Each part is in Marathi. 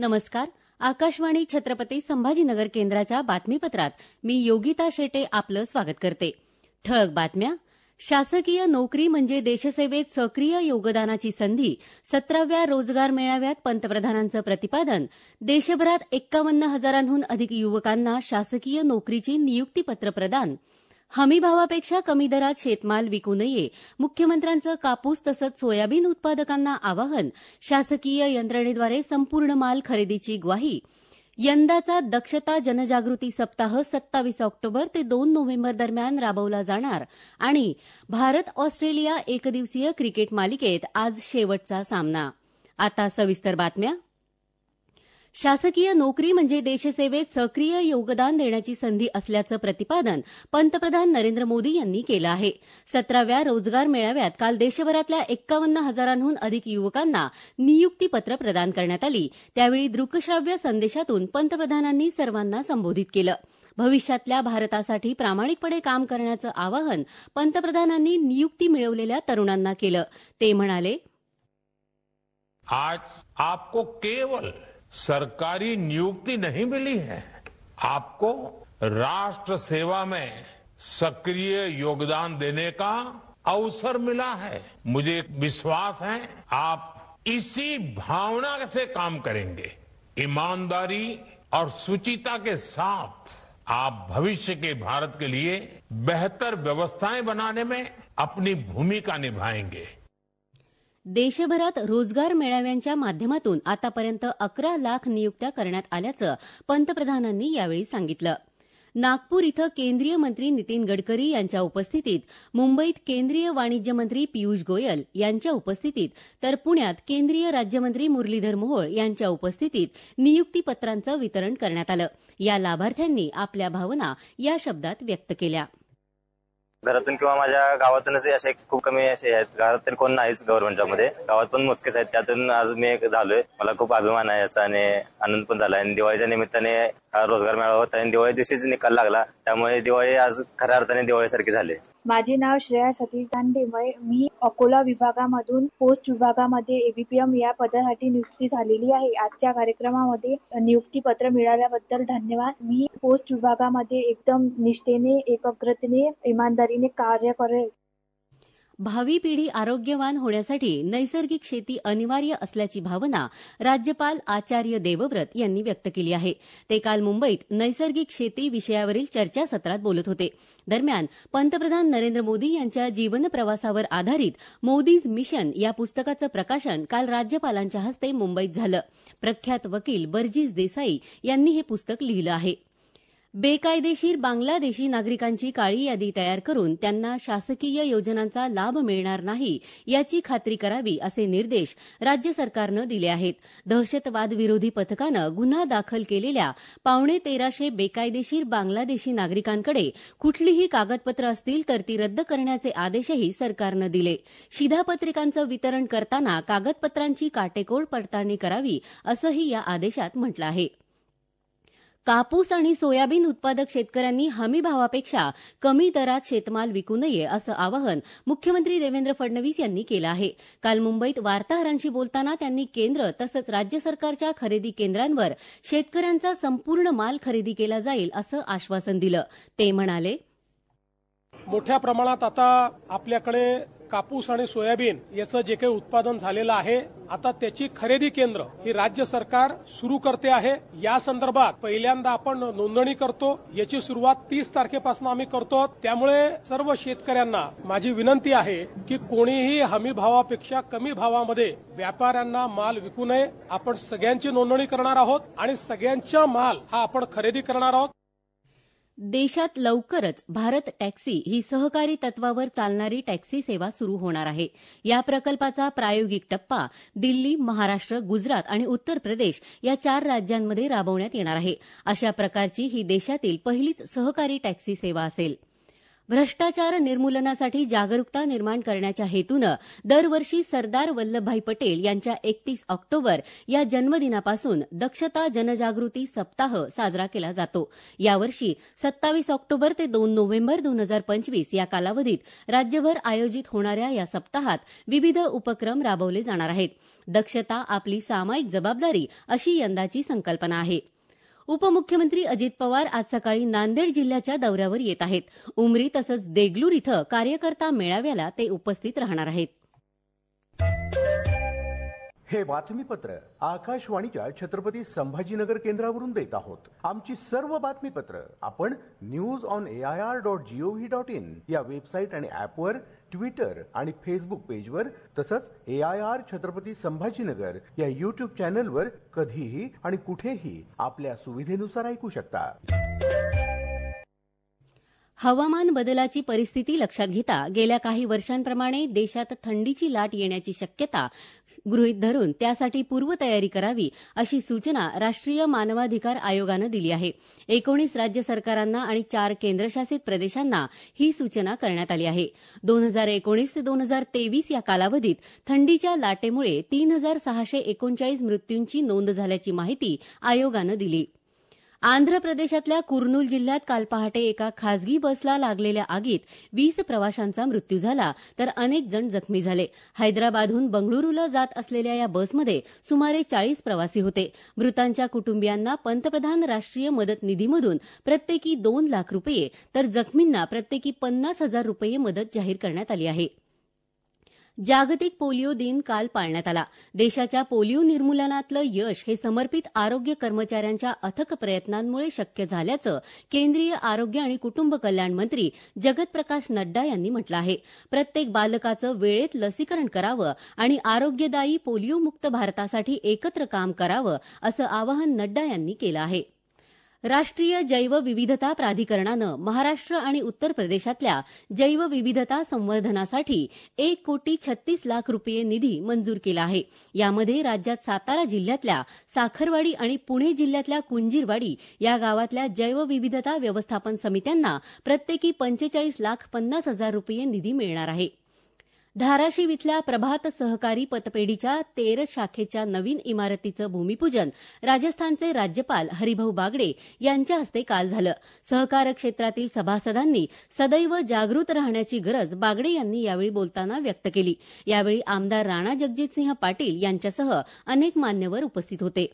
नमस्कार. आकाशवाणी छत्रपती संभाजीनगर केंद्राच्या बातमीपत्रात मी योगिता शेटे आपलं स्वागत करते. ठळक बातम्या. शासकीय नोकरी म्हणजे देशसेवेत सक्रिय योगदानाची संधी. 17व्या रोजगार मेळाव्यात पंतप्रधानांचं प्रतिपादन. देशभरात 51,000हून अधिक युवकांना शासकीय नोकरीची नियुक्तीपत्र प्रदान. हमीभावापेक्षा कमी दरात शेतमाल विकू नये. मुख्यमंत्र्यांचं कापूस तसंच सोयाबीन उत्पादकांना आवाहन. शासकीय यंत्रणेद्वारे संपूर्ण माल खरेदीची ग्वाही. यंदाचा दक्षता जनजागृती सप्ताह 27 ऑक्टोबर ते 2 नोव्हेंबर दरम्यान राबवला जाणार. आणि भारत ऑस्ट्रेलिया एकदिवसीय क्रिकेट मालिकेत आज शेवटचा सामना. आता सविस्तर बातम्या. शासकीय नोकरी म्हणजे देशसेवेत सक्रिय योगदान देण्याची संधी असल्याचं प्रतिपादन पंतप्रधान नरेंद्र मोदी यांनी केलं आहे. 17व्या रोजगार मेळाव्यात काल देशभरातल्या 51,000हून अधिक युवकांना नियुक्तीपत्र प्रदान करण्यात आली. त्यावेळी दृकश्राव्य संदेशातून पंतप्रधानांनी सर्वांना संबोधित केलं. भविष्यातल्या भारतासाठी प्रामाणिकपणे काम करण्याचं आवाहन पंतप्रधानांनी नियुक्ती मिळवलेल्या तरुणांना केलं. ते म्हणाले, आज आपको केवल सरकारी नियुक्ति नहीं मिली है, आपको राष्ट्र सेवा में सक्रिय योगदान देने का अवसर मिला है. मुझे विश्वास है आप इसी भावना से काम करेंगे. ईमानदारी और शुचिता के साथ आप भविष्य के भारत के लिए बेहतर व्यवस्थाएं बनाने में अपनी भूमिका निभाएंगे. देशभरात रोजगार मेळाव्यांच्या माध्यमातून आतापर्यंत 11 लाख नियुक्त्या करण्यात आल्याचं पंतप्रधानांनी यावेळी सांगितलं. नागपूर इथं केंद्रीय मंत्री नितीन गडकरी यांच्या उपस्थितीत, मुंबईत केंद्रीय वाणिज्य मंत्री पियुष गोयल यांच्या उपस्थितीत तर पुण्यात केंद्रीय राज्यमंत्री मुरलीधर मोहोळ यांच्या उपस्थितीत नियुक्तीपत्रांचं वितरण करण्यात आलं. या लाभार्थ्यांनी आपल्या भावना या शब्दात व्यक्त केल्या. घरातून किंवा माझ्या गावातूनच असे खूप कमी असे आहेत. घरात तरी कोण नाहीच गव्हर्नमेंटच्या मध्ये. गावात पण मोजकेच आहेत. त्यातून आज मी एक झालोय. मला खूप अभिमान आहे याचा आणि आनंद पण झाला. आणि दिवाळीच्या निमित्ताने हा रोजगार मेळावा होता आणि दिवाळी दिवशीच निकाल लागला. त्यामुळे दिवाळी आज खऱ्या अर्थाने दिवाळीसारखी झाली. माझे नाव श्रेया सतीश दांडे. मी अकोला विभागामधून पोस्ट विभागामध्ये एबीपीएम या पदासाठी नियुक्ती झालेली आहे. आजच्या कार्यक्रमामध्ये नियुक्तीपत्र मिळाल्याबद्दल धन्यवाद. मी पोस्ट विभागामध्ये एकदम निष्ठेने, एकाग्रतेने, इमानदारीने कार्य करेल. भावी पिढी आरोग्यवान होण्यासाठी नैसर्गिक शेती अनिवार्य असल्याची भावना राज्यपाल आचार्य देवव्रत यांनी व्यक्त केली आहे. ते काल मुंबईत नैसर्गिक शेती विषयावरील चर्चासत्रात बोलत होते. दरम्यान पंतप्रधान नरेंद्र मोदी यांच्या जीवनप्रवासावर आधारित मोदीज मिशन या पुस्तकाचं प्रकाशन काल राज्यपालांच्या हस्ते मुंबईत झालं. प्रख्यात वकील बर्जीस देसाई यांनी हे पुस्तक लिहिलं आहे. बेकायदेशीर बांगलादेशी नागरिकांची काळी यादी तयार करून त्यांना शासकीय योजनांचा लाभ मिळणार नाही याची खात्री करावी असे निर्देश राज्य सरकारनं दिले आहेत. दहशतवाद विरोधी पथकानं गुन्हा दाखल केलेल्या 1,250 बेकायदेशीर बांगलादेशी नागरिकांकडे कुठलीही कागदपत्रं असतील तर ती रद्द करण्याचे आदेशही सरकारनं दिले. शिधापत्रिकांचं वितरण करताना कागदपत्रांची काटेकोर पडताळणी करावी असंही या आदेशात म्हटलं आहे. कापूस आणि सोयाबीन उत्पादक शेतकऱ्यांनी हमीभावापेक्षा कमी दरात शेतमाल विकू नये असं आवाहन मुख्यमंत्री देवेंद्र फडणवीस यांनी केलं आहे. काल मुंबईत वार्ताहरांशी बोलताना त्यांनी केंद्र तसंच राज्य सरकारच्या खरेदी केंद्रांवर शेतकऱ्यांचा संपूर्ण माल खरेदी केला जाईल असं आश्वासन दिलं. ते म्हणाले, मोठ्या प्रमाणात आता आपल्याकडे कापूस आणि सोयाबीन याचं जे काही उत्पादन झालेलं आहे, आता त्याची खरेदी केंद्र ही राज्य सरकार सुरू करते आहे. या संदर्भात पहिल्यांदा आपण नोंदणी करतो. याची सुरुवात 30 तारखेपासून आम्ही करतो. त्यामुळे सर्व शेतकऱ्यांना माझी विनंती आहे की कोणीही हमी भावापेक्षा कमी भावामध्ये व्यापाऱ्यांना माल विकू नये. आपण सगळ्यांची नोंदणी करणार आहोत आणि सगळ्यांचा माल हा आपण खरेदी करणार आहोत. देशात लवकरच भारत टॅक्सी ही सहकारी तत्वावर चालणारी टॅक्सी सेवा सुरू होणार आहे. या प्रकल्पाचा प्रायोगिक टप्पा दिल्ली, महाराष्ट्र, गुजरात आणि उत्तर प्रदेश या 4 राज्यांमध्ये राबवण्यात येणार आहे. अशा प्रकारची ही देशातील पहिलीच सहकारी टॅक्सी सेवा असेल. भ्रष्टाचार निर्मूलनासाठी जागरूकता निर्माण करण्याच्या हेतूनं दरवर्षी सरदार वल्लभभाई पटेल यांच्या 31 ऑक्टोबर या जन्मदिनापासून दक्षता जनजागृती सप्ताह साजरा केला जातो. यावर्षी 27 ऑक्टोबर ते 2 नोव्हेंबर 2025 या कालावधीत राज्यभर आयोजित होणाऱ्या या सप्ताहात विविध उपक्रम राबवले जाणार आहेत. दक्षता आपली सामायिक जबाबदारी अशी यंदाची संकल्पना आहे. उपमुख्यमंत्री अजित पवार आज सकाळी नांदेड जिल्ह्याच्या दौऱ्यावर येत आहेत. उमरी तसंच देगलूर इथं कार्यकर्ता मेळाव्याला ते उपस्थित राहणार आहेत. हे बातमीपत्र आकाशवाणीच्या छत्रपती संभाजीनगर केंद्रावरून देत आहोत. आमची सर्व बातमीपत्र आपण newsonair.gov.in या वेबसाईट आणि ऍपवर, ट्विटर आणि फेसबुक पेजवर तसंच AIR छत्रपती संभाजीनगर या युट्यूब चॅनलवर कधीही आणि कुठेही आपल्या सुविधेनुसार ऐकू शकता. हवामान बदलाची परिस्थिती लक्षात घेता गेल्या काही वर्षांप्रमाणे देशात थंडीची लाट येण्याची शक्यता गृहीत धरून त्यासाठी पूर्वतयारी करावी अशी सूचना राष्ट्रीय मानवाधिकार आयोगानं दिली आहे. 19 राज्य सरकारांना आणि 4 केंद्रशासित प्रदेशांना ही सूचना करण्यात आली आहे. 2019 ते 2023 या कालावधीत थंडीच्या लाटेमुळे 3639 मृत्यूंची नोंद झाल्याची माहिती आयोगानं दिली. आंध्र प्रदेशातल्या कुर्नूल जिल्ह्यात काल पहाटे एका खासगी बसला लागलेल्या आगीत 20 प्रवाशांचा मृत्यू झाला तर अनेक जण जखमी झाले. हैदराबादहून बंगळुरूला जात असलेल्या या बसमध्ये सुमारे 40 प्रवासी होते. मृतांच्या कुटुंबियांना पंतप्रधान राष्ट्रीय मदत निधीमधून प्रत्येकी 2 लाख रुपये तर जखमींना प्रत्येकी 50,000 रुपये मदत जाहीर करण्यात आली आहे. जागतिक पोलिओ दिन काल पाळण्यात आला. देशाच्या पोलिओ निर्मूलनातलं यश हे समर्पित आरोग्य कर्मचाऱ्यांच्या अथक प्रयत्नांमुळे शक्य झाल्याचं केंद्रीय आरोग्य आणि कुटुंब कल्याण मंत्री जगत प्रकाश नड्डा यांनी म्हटलं आहे. प्रत्येक बालकाचं वेळेत लसीकरण करावं आणि आरोग्यदायी पोलिओमुक्त भारतासाठी एकत्र काम करावं असं आवाहन नड्डा यांनी केलं आहे. राष्ट्रीय जैवविविधता प्राधिकरणानं महाराष्ट्र आणि उत्तर प्रदेशातल्या जैवविविधता संवर्धनासाठी 1,36,00,000 रुपये निधी मंजूर केला आहे. यामध्ये राज्यात सातारा जिल्ह्यातल्या साखरवाडी आणि पुणे जिल्ह्यातल्या कुंजीरवाडी या गावातल्या जैवविविधता व्यवस्थापन समित्यांना प्रत्येकी 45,50,000 रुपये निधी मिळणार आहे. धाराशिव इथल्या प्रभात सहकारी पतपेढीच्या 13 शाखेच्या नवीन इमारतीचं भूमिपूजन राजस्थानचे राज्यपाल हरिभाऊ बागडे यांच्या हस्ते काल झालं. सहकार क्षेत्रातील सभासदांनी सदैव जागृत राहण्याची गरज बागडे यांनी यावेळी बोलताना व्यक्त केली. यावेळी आमदार राणा जगजितसिंह पाटील यांच्यासह अनेक मान्यवर उपस्थित होते.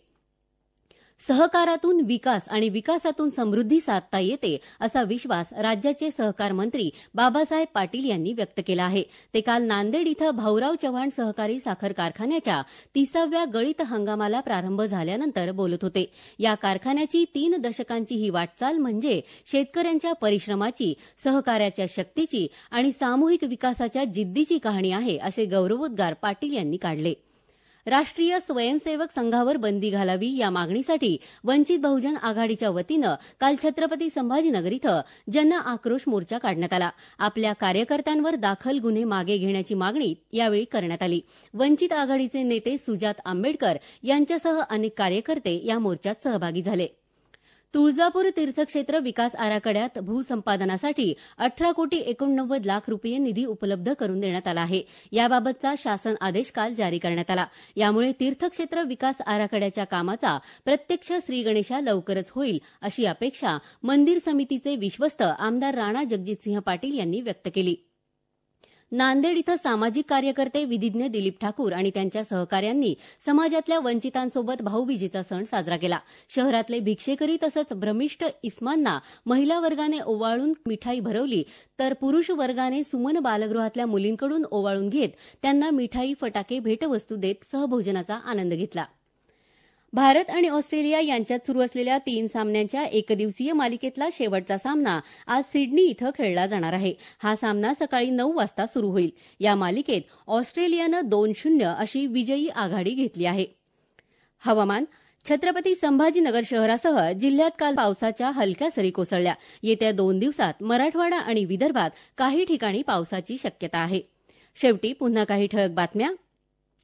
सहकारातून विकास आणि विकासातून समृद्धी साधता येते असा विश्वास राज्याचे सहकार मंत्री बाबासाहेब पाटील यांनी व्यक्त केला आहे. ते काल नांदेड इथं भाऊराव चव्हाण सहकारी साखर कारखान्याच्या 30व्या गळीत हंगामाला प्रारंभ झाल्यानंतर बोलत होते. या कारखान्याची 3 दशकांची ही वाटचाल म्हणजे शेतकऱ्यांच्या परिश्रमाची, सहकार्याच्या शक्तीची आणि सामूहिक विकासाच्या जिद्दीची कहाणी आहे असे गौरवोद्गार पाटील यांनी काढले. राष्ट्रीय स्वयंसेवक संघावर बंदी घालावी या मागणीसाठी वंचित बहुजन आघाडीच्या वतीनं काल छत्रपती संभाजीनगर इथं जन आक्रोश मोर्चा काढण्यात आला. आपल्या कार्यकर्त्यांवर दाखल गुन्हे मागे घेण्याची मागणी यावेळी करण्यात आली. वंचित आघाडीचे नेते सुजात आंबेडकर यांच्यासह अनेक कार्यकर्ते या मोर्चात सहभागी झाले. तुळजापूर तीर्थक्षेत्र विकास आराखड्यात भूसंपादनासाठी 18,89,00,000 रुपये निधी उपलब्ध करून देण्यात आला आहे. याबाबतचा शासन आदेश काल जारी करण्यात आला. यामुळे तीर्थक्षेत्र विकास आराखड्याच्या कामाचा प्रत्यक्ष श्रीगणेशा लवकरच होईल अशी अपेक्षा मंदिर समितीचे विश्वस्त आमदार राणा जगजितसिंह पाटील यांनी व्यक्त केली. नांदेड इथं सामाजिक कार्यकर्ते विधिज्ञ दिलीप ठाकूर आणि त्यांच्या सहकाऱ्यांनी समाजातल्या वंचितांसोबत भाऊबीजेचा सण साजरा केला. शहरातले भिक्षेकरी तसंच भ्रमिष्ट इस्मांना महिला वर्गाने ओवाळून मिठाई भरवली तर पुरुष वर्गाने सुमन बालगृहातल्या मुलींकडून ओवाळून घेत त्यांना मिठाई, फटाके, भेटवस्तू देत सहभोजनाचा आनंद घेतला. भारत आणि ऑस्ट्रेलिया यांच्यात सुरू असलेल्या 3 सामन्यांच्या एकदिवसीय मालिकेतला शेवटचा सामना आज सिडनी इथं खेळला जाणार आहे. हा सामना सकाळी 9 वाजता सुरू होईल. या मालिकेत ऑस्ट्रेलियानं 2-0 अशी विजयी आघाडी घेतली आहे. हवामान. छत्रपती संभाजीनगर शहरासह जिल्ह्यात काल पावसाच्या हलक्या सरी कोसळल्या. येत्या 2 दिवसात मराठवाडा आणि विदर्भात काही ठिकाणी पावसाची शक्यता आहे. शेवटी पुन्हा काही ठळक बातम्या.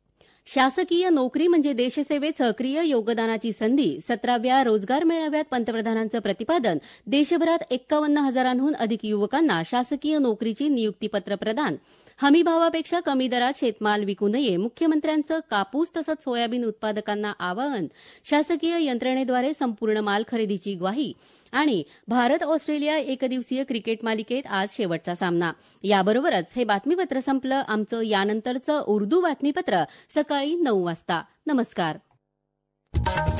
शासकीय नोकरी म्हणजे देशसेवेत सक्रिय योगदानाची संधी. 17व्या रोजगार मेळाव्यात पंतप्रधानांचं प्रतिपादन. देशभरात 51,000हून अधिक युवकांना शासकीय नोकरीची नियुक्तीपत्र प्रदान. हमीभावापेक्षा कमी दरात शेतमाल विकू नये. मुख्यमंत्र्यांचं कापूस तसंच सोयाबीन उत्पादकांना आवाहन. शासकीय यंत्रणेद्वारे संपूर्ण माल खरेदीची ग्वाही. आणि भारत ऑस्ट्रेलिया एकदिवसीय क्रिकेट मालिकेत आज शेवटचा सामना. याबरोबरच हे बातमीपत्र संपलं. आमचं यानंतरचं उर्दू बातमीपत्र सकाळी 9 वाजता. नमस्कार.